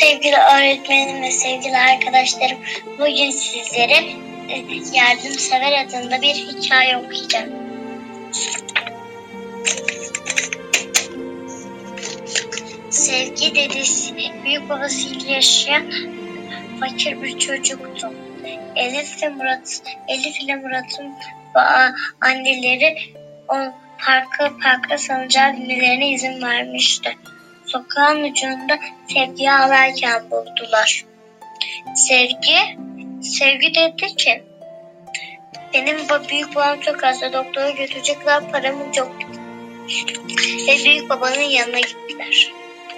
Sevgili öğretmenim ve sevgili arkadaşlarım, bugün sizlere Yardımsever adında bir hikaye okuyacağım. Sevgi dedesi büyük babasıyla yaşayan fakir bir çocuktu. Elif ile Murat'ın anneleri parka salıncağa binmelerine izin vermişti. Sokağın ucunda Sevgi'yi ağlarken buldular. Sevgi dedi ki, benim büyük babam çok hasta, doktora götürecekler, param yok. Ve büyük babanın yanına gittiler.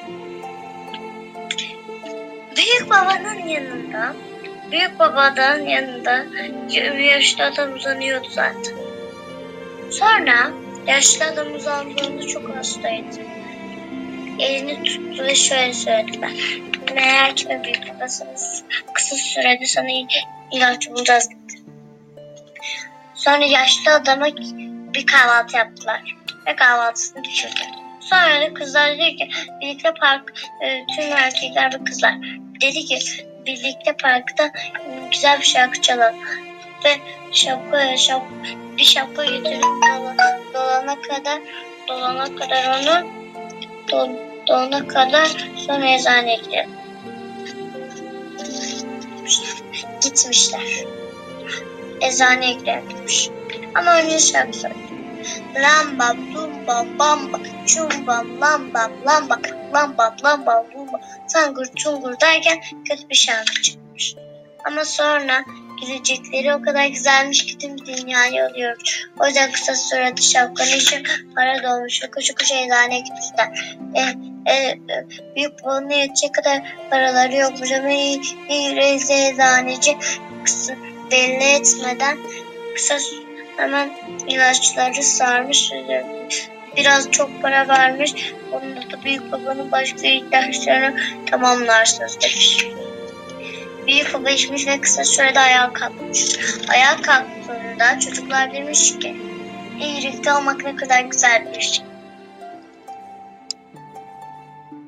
Büyük babadan yanında bir yaşlı adam uzanıyordu zaten. Sonra yaşlı adam uzandığında çok hastaydı. Elini tuttu ve şöyle söyledi: merak etme büyük babasınız, kısa sürede sana ilaç bulacağız dedi. Sonra yaşlı adama bir kahvaltı yaptılar ve kahvaltısını düşürdü. Sonra da kızlar dedi ki, birlikte tüm erkekler ve kızlar dedi ki, birlikte parkta güzel bir şarkı çalalım ve bir şapka getirip dolana kadar sonra eczaneye gidelim. Gitmişler. Eczaneye gidermiş. Ama önce şarkı söyledi. Lambam dumbam bamba çumbam lambam lamba lambam lambam bumba sangur tungur derken kötü bir şarkı çıkmış. Ama sonra gelecekleri o kadar güzelmiş ki tüm dünyayı alıyor. O yüzden kısa sürede şapkanın için para dolmuş ve koşu koşu eczaneye gitmişler. Büyük babanın yetecek kadar paraları yokmuş ama iyi eczaneci belli etmeden hemen ilaçları sarmış, biraz çok para vermiş. Onunla da büyük babanın başka ihtiyaçlarını tamamlarsınız demiş. Büyük baba içmiş ve kısa sürede ayağa kalkmış. Ayağa kalktığında çocuklar demiş ki, iyilikte olmak ne kadar güzel bir şey.